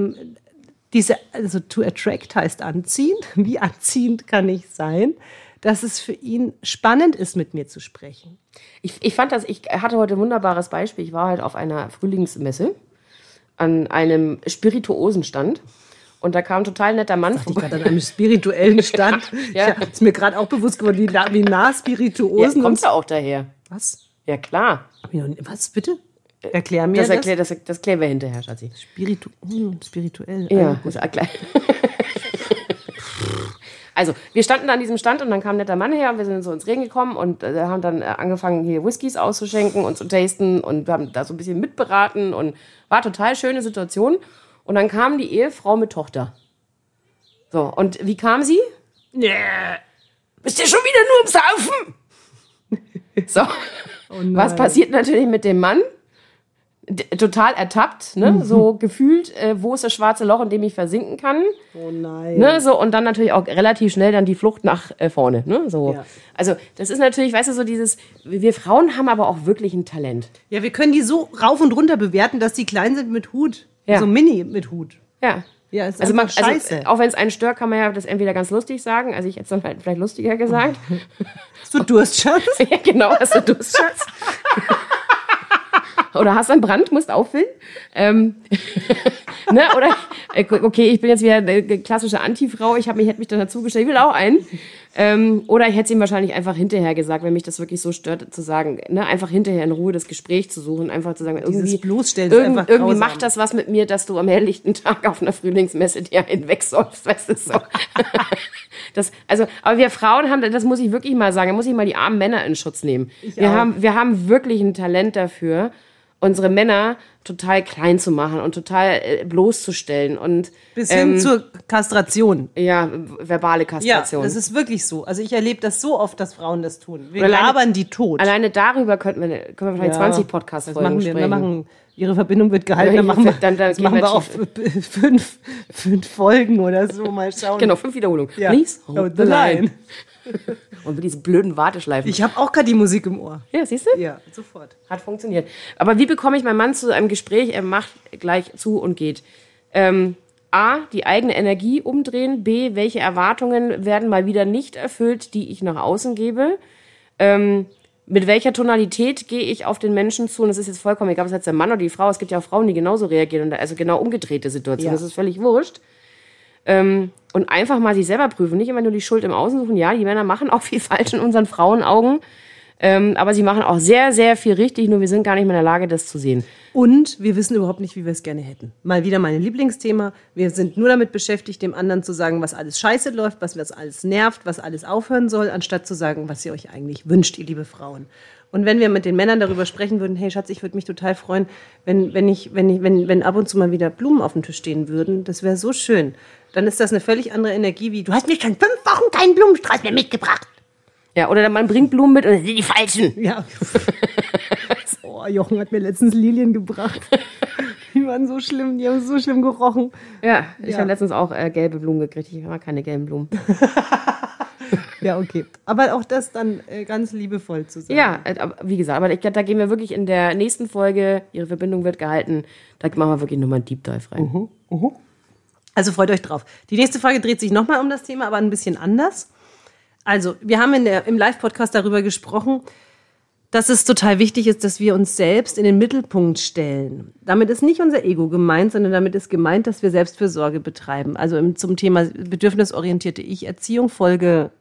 diese, also to attract heißt anziehen. Wie anziehend kann ich sein, dass es für ihn spannend ist, mit mir zu sprechen. Ich fand das, ich hatte heute ein wunderbares Beispiel. Ich war halt auf einer Frühlingsmesse an einem Spirituosenstand. Und da kam ein total netter Mann vorbei. An einem spirituellen Stand. Ja. Ist mir gerade auch bewusst geworden, wie nah Spirituosen. Ja, kommt ja auch daher. Was? Ja, klar. Was, bitte? Erklär mir das. Das klären wir hinterher, Schatzi. Spirituell. Ja, muss erklären. Also, wir standen da an diesem Stand und dann kam ein netter Mann her und wir sind so ins Reden gekommen und haben dann angefangen, hier Whiskys auszuschenken und zu tasten und wir haben da so ein bisschen mitberaten und war total schöne Situation. Und dann kam die Ehefrau mit Tochter. So, und wie kam sie? Bist du schon wieder nur am Saufen? So, was passiert natürlich mit dem Mann? Total ertappt, ne? So gefühlt, wo ist das schwarze Loch, in dem ich versinken kann? Oh nein. Ne? So, und dann natürlich auch relativ schnell dann die Flucht nach vorne. Ne? So. Ja. Also das ist natürlich, weißt du, so dieses, wir Frauen haben aber auch wirklich ein Talent. Ja, wir können die so rauf und runter bewerten, dass die klein sind mit Hut. Ja. So mini mit Hut. Ja. Ja, ist also scheiße. Also, auch wenn es einen stört, kann man ja das entweder ganz lustig sagen. Also ich hätte es dann halt vielleicht lustiger gesagt. Hast du Durst, Schatz? Ja, genau, hast du Durst, Schatz? Oder hast du einen Brand, musst auffüllen. Ne? Oder, okay, ich bin jetzt wieder eine klassische Anti-Frau, hätte mich dann dazugestellt, ich will auch einen. Oder ich hätte es ihm wahrscheinlich einfach hinterher gesagt, wenn mich das wirklich so stört, zu sagen, ne? Einfach hinterher in Ruhe das Gespräch zu suchen, einfach zu sagen, irgendwie macht das was mit mir, dass du am helllichten Tag auf einer Frühlingsmesse dir einen wegsäufst, weißt du, so. Aber wir Frauen haben, das muss ich wirklich mal sagen, da muss ich mal die armen Männer in Schutz nehmen. Wir haben wirklich ein Talent dafür, unsere Männer total klein zu machen und total bloßzustellen. Und, bis hin zur Kastration. Ja, verbale Kastration. Ja, das ist wirklich so. Also ich erlebe das so oft, dass Frauen das tun. Wir labern die tot. Alleine darüber können wir wahrscheinlich 20 Podcast-Folgen sprechen. Wir machen, ihre Verbindung wird gehalten, dann machen wir auch 5 Folgen oder so, mal schauen. Genau, 5 Wiederholungen. Ja. Please hold the line. Und mit diesen blöden Warteschleifen. Ich habe auch gerade die Musik im Ohr. Ja, siehst du? Ja, sofort. Hat funktioniert. Aber wie bekomme ich meinen Mann zu einem Gespräch? Er macht gleich zu und geht. A, die eigene Energie umdrehen. B, welche Erwartungen werden mal wieder nicht erfüllt, die ich nach außen gebe. Mit welcher Tonalität gehe ich auf den Menschen zu? Und das ist jetzt vollkommen egal, ob es jetzt der Mann oder die Frau. Es gibt ja auch Frauen, die genauso reagieren. Also genau umgedrehte Situationen. Ja. Das ist völlig wurscht. Und einfach mal sich selber prüfen. Nicht immer nur die Schuld im Außen suchen. Ja, die Männer machen auch viel falsch in unseren Frauenaugen. Aber sie machen auch sehr, sehr viel richtig. Nur wir sind gar nicht mehr in der Lage, das zu sehen. Und wir wissen überhaupt nicht, wie wir es gerne hätten. Mal wieder mein Lieblingsthema. Wir sind nur damit beschäftigt, dem anderen zu sagen, was alles scheiße läuft, was alles nervt, was alles aufhören soll, anstatt zu sagen, was ihr euch eigentlich wünscht, ihr liebe Frauen. Und wenn wir mit den Männern darüber sprechen würden, hey Schatz, ich würde mich total freuen, wenn ab und zu mal wieder Blumen auf dem Tisch stehen würden, das wäre so schön. Dann ist das eine völlig andere Energie, wie du hast mir schon 5 Wochen keinen Blumenstrauß mehr mitgebracht. Ja, oder man bringt Blumen mit und das sind die falschen. Ja. Oh, Jochen hat mir letztens Lilien gebracht. Die waren so schlimm, die haben so schlimm gerochen. Ja, ich habe letztens auch gelbe Blumen gekriegt. Ich mag keine gelben Blumen. Ja, okay. Aber auch das dann ganz liebevoll zu sagen. Ja, wie gesagt, aber ich glaube, da gehen wir wirklich in der nächsten Folge, Ihre Verbindung wird gehalten, da machen wir wirklich nochmal einen Deep Dive rein. Also freut euch drauf. Die nächste Folge dreht sich nochmal um das Thema, aber ein bisschen anders. Also, wir haben im Live-Podcast darüber gesprochen, dass es total wichtig ist, dass wir uns selbst in den Mittelpunkt stellen. Damit ist nicht unser Ego gemeint, sondern damit ist gemeint, dass wir Selbstfürsorge betreiben. Also zum Thema bedürfnisorientierte Ich-Erziehung, Folge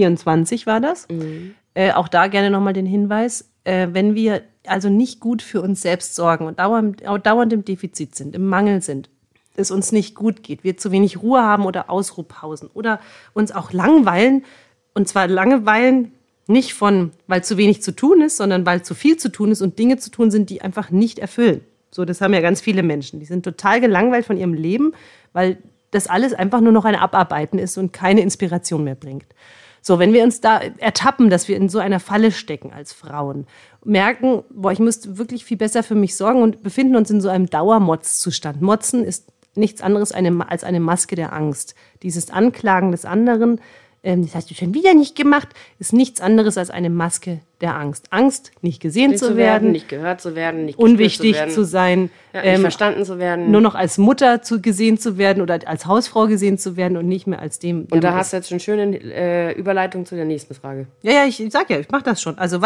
24 war das. Auch da gerne nochmal den Hinweis, wenn wir also nicht gut für uns selbst sorgen und dauernd im Defizit sind, im Mangel sind, es uns nicht gut geht, wir zu wenig Ruhe haben oder Ausruhpausen oder uns auch langweilen, und zwar Langeweilen nicht weil zu wenig zu tun ist, sondern weil zu viel zu tun ist und Dinge zu tun sind, die einfach nicht erfüllen. So, das haben ja ganz viele Menschen. Die sind total gelangweilt von ihrem Leben, weil das alles einfach nur noch ein Abarbeiten ist und keine Inspiration mehr bringt. So, wenn wir uns da ertappen, dass wir in so einer Falle stecken als Frauen, merken, ich müsste wirklich viel besser für mich sorgen und befinden uns in so einem Dauermotzzustand. Motzen ist nichts anderes als eine Maske der Angst. Dieses Anklagen des anderen, das hast du schon wieder nicht gemacht, ist nichts anderes als eine Maske der Angst. Angst, nicht gesehen zu werden, nicht gehört zu werden, nicht unwichtig zu sein, nicht verstanden zu werden. Nur noch als Mutter gesehen zu werden oder als Hausfrau gesehen zu werden und nicht mehr als dem. Und da hast du jetzt schon schöne Überleitung zu der nächsten Frage. Ja, ich sag ja, ich mach das schon. Also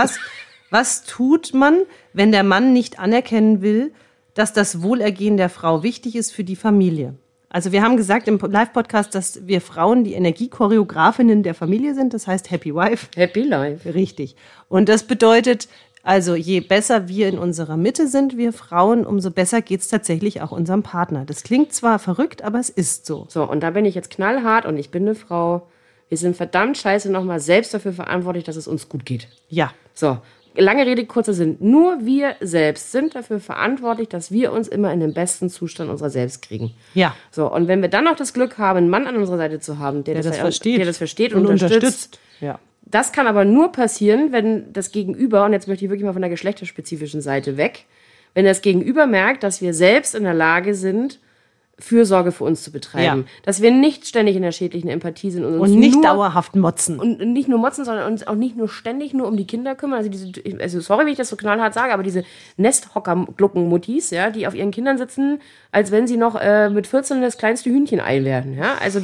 was tut man, wenn der Mann nicht anerkennen will, dass das Wohlergehen der Frau wichtig ist für die Familie? Also wir haben gesagt im Live-Podcast, dass wir Frauen die Energiechoreografinnen der Familie sind. Das heißt Happy Wife. Happy Life. Richtig. Und das bedeutet, also je besser wir in unserer Mitte sind, wir Frauen, umso besser geht's tatsächlich auch unserem Partner. Das klingt zwar verrückt, aber es ist so. So, und da bin ich jetzt knallhart und ich bin eine Frau. Wir sind verdammt scheiße nochmal selbst dafür verantwortlich, dass es uns gut geht. Ja. So, lange Rede, kurzer Sinn. Nur wir selbst sind dafür verantwortlich, dass wir uns immer in den besten Zustand unserer selbst kriegen. Ja. So, und wenn wir dann noch das Glück haben, einen Mann an unserer Seite zu haben, der das versteht und unterstützt. Ja. Das kann aber nur passieren, wenn das Gegenüber, und jetzt möchte ich wirklich mal von der geschlechterspezifischen Seite weg, wenn das Gegenüber merkt, dass wir selbst in der Lage sind, Fürsorge für uns zu betreiben. Ja. Dass wir nicht ständig in der schädlichen Empathie sind und uns nicht nur, dauerhaft motzen. Und nicht nur motzen, sondern uns auch nicht nur ständig nur um die Kinder kümmern. Also sorry, wenn ich das so knallhart sage, aber diese Nesthocker-Glucken-Muttis, ja, die auf ihren Kindern sitzen, als wenn sie noch mit 14 das kleinste Hühnchen ein werden. Ja? Also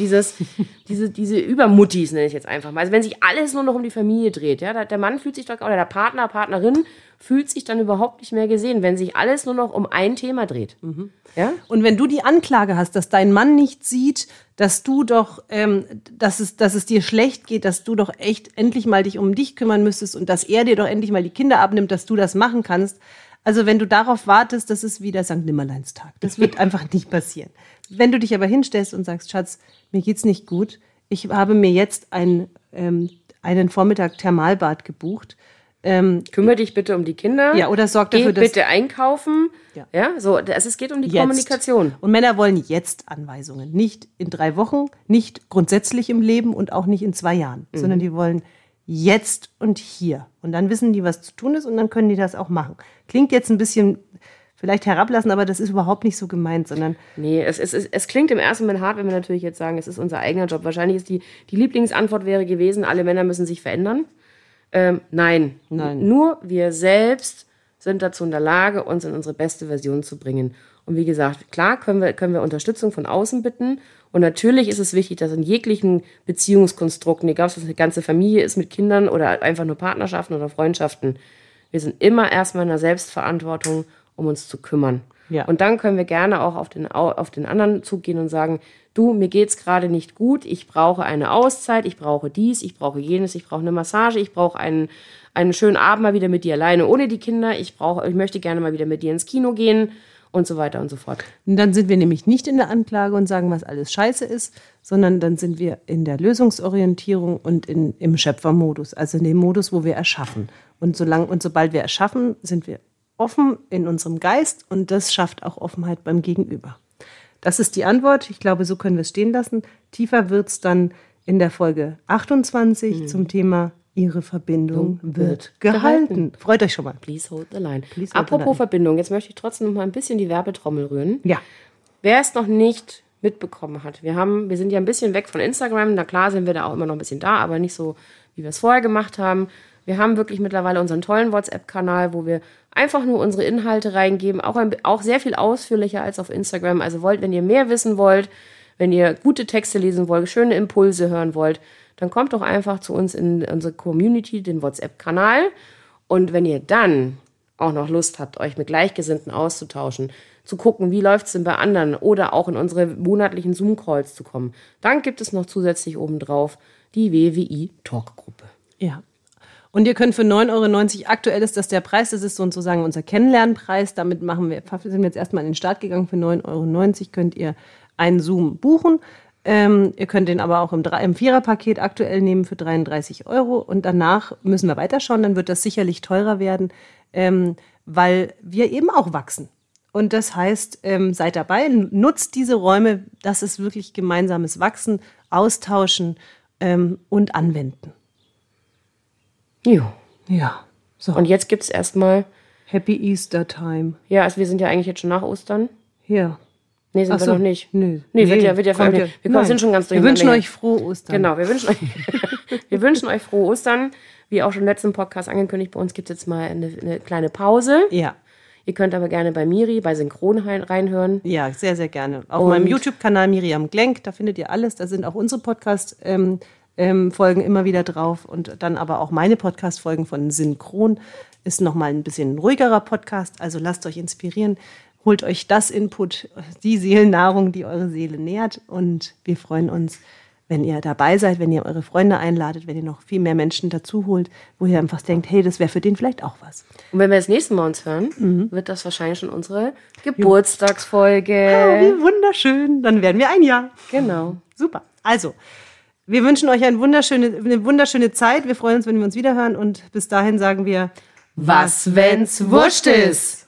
diese Übermuttis nenne ich jetzt einfach mal. Also wenn sich alles nur noch um die Familie dreht, ja, der Mann fühlt sich doch, oder der Partner, Partnerin fühlt sich dann überhaupt nicht mehr gesehen, wenn sich alles nur noch um ein Thema dreht. Ja? Und wenn du die Anklage hast, dass dein Mann nicht sieht, dass du doch, dass es dir schlecht geht, dass du doch echt endlich mal dich um dich kümmern müsstest und dass er dir doch endlich mal die Kinder abnimmt, dass du das machen kannst. Also wenn du darauf wartest, das ist wieder Sankt Nimmerleinstag. Das wird einfach nicht passieren. Wenn du dich aber hinstellst und sagst, Schatz, mir geht's nicht gut, ich habe mir jetzt einen Vormittag Thermalbad gebucht. Kümmere dich bitte um die Kinder. Ja, oder sorg dafür, dass... Geh bitte einkaufen. Ja. So, es geht um die jetzt. Kommunikation. Und Männer wollen jetzt Anweisungen. Nicht in 3 Wochen, nicht grundsätzlich im Leben und auch nicht in 2 Jahren. Sondern die wollen jetzt und hier. Und dann wissen die, was zu tun ist und dann können die das auch machen. Klingt jetzt ein bisschen vielleicht herablassen, aber das ist überhaupt nicht so gemeint, sondern... Nee, es klingt im ersten Moment hart, wenn wir natürlich jetzt sagen, es ist unser eigener Job. Wahrscheinlich ist die Lieblingsantwort wäre gewesen, alle Männer müssen sich verändern. Nein. Nur wir selbst sind dazu in der Lage, uns in unsere beste Version zu bringen. Und wie gesagt, klar können wir Unterstützung von außen bitten. Und natürlich ist es wichtig, dass in jeglichen Beziehungskonstrukten, egal ob es eine ganze Familie ist mit Kindern oder einfach nur Partnerschaften oder Freundschaften, wir sind immer erstmal in der Selbstverantwortung, um uns zu kümmern. Ja. Und dann können wir gerne auch auf den anderen zugehen und sagen, du, mir geht's gerade nicht gut, ich brauche eine Auszeit, ich brauche dies, ich brauche jenes, ich brauche eine Massage, ich brauche einen schönen Abend mal wieder mit dir alleine ohne die Kinder, ich möchte gerne mal wieder mit dir ins Kino gehen und so weiter und so fort. Und dann sind wir nämlich nicht in der Anklage und sagen, was alles scheiße ist, sondern dann sind wir in der Lösungsorientierung und im Schöpfermodus, also in dem Modus, wo wir erschaffen. Und sobald wir es schaffen, sind wir offen in unserem Geist und das schafft auch Offenheit beim Gegenüber. Das ist die Antwort. Ich glaube, so können wir es stehen lassen. Tiefer wird es dann in der Folge 28 zum Thema Ihre Verbindung wird gehalten. Freut euch schon mal. Please hold the line. Apropos Verbindung, jetzt möchte ich trotzdem noch mal ein bisschen die Werbetrommel rühren. Ja. Wer es noch nicht mitbekommen hat, wir sind ja ein bisschen weg von Instagram. Na klar sind wir da auch immer noch ein bisschen da, aber nicht so, wie wir es vorher gemacht haben. Wir haben wirklich mittlerweile unseren tollen WhatsApp-Kanal, wo wir einfach nur unsere Inhalte reingeben, auch sehr viel ausführlicher als auf Instagram. Also wenn ihr mehr wissen wollt, wenn ihr gute Texte lesen wollt, schöne Impulse hören wollt, dann kommt doch einfach zu uns in unsere Community, den WhatsApp-Kanal. Und wenn ihr dann auch noch Lust habt, euch mit Gleichgesinnten auszutauschen, zu gucken, wie läuft es denn bei anderen oder auch in unsere monatlichen Zoom-Calls zu kommen, dann gibt es noch zusätzlich obendrauf die WWI-Talk-Gruppe. Ja. Und ihr könnt für 9,90 € aktuell ist das der Preis, das ist sozusagen unser Kennenlernpreis. Damit sind wir jetzt erstmal in den Start gegangen. Für 9,90 € könnt ihr einen Zoom buchen. Ihr könnt den aber auch im 4er-Paket aktuell nehmen für 33 € und danach müssen wir weiterschauen, dann wird das sicherlich teurer werden, weil wir eben auch wachsen. Und das heißt, seid dabei, nutzt diese Räume, das ist wirklich gemeinsames Wachsen, Austauschen und Anwenden. Jo. Ja. So. Und jetzt gibt es erstmal Happy Easter Time. Ja, also wir sind ja eigentlich jetzt schon nach Ostern. Ja. Nee, sind wir noch nicht. Nee, wird ja veröffentlicht. Wir sind schon ganz durch. Wir wünschen euch frohe Ostern. Genau, wir wünschen euch frohe Ostern. Wie auch schon im letzten Podcast angekündigt, bei uns gibt es jetzt mal eine kleine Pause. Ja. Ihr könnt aber gerne bei Miri, bei Synchron reinhören. Ja, sehr, sehr gerne. Auf meinem YouTube-Kanal Miriam Glenk, da findet ihr alles. Da sind auch unsere Podcast-Folgen immer wieder drauf. Und dann aber auch meine Podcast-Folgen von Synchron. Ist nochmal ein bisschen ein ruhigerer Podcast. Also lasst euch inspirieren. Holt euch das Input, die Seelennahrung, die eure Seele nährt. Und wir freuen uns, wenn ihr dabei seid, wenn ihr eure Freunde einladet, wenn ihr noch viel mehr Menschen dazu holt, wo ihr einfach denkt, hey, das wäre für den vielleicht auch was. Und wenn wir das nächste Mal uns hören, wird das wahrscheinlich schon unsere Geburtstagsfolge. Oh, wie wunderschön. Dann werden wir ein Jahr. Genau. Super. Also, wir wünschen euch eine wunderschöne Zeit. Wir freuen uns, wenn wir uns wiederhören. Und bis dahin sagen wir, was wenn's wurscht ist.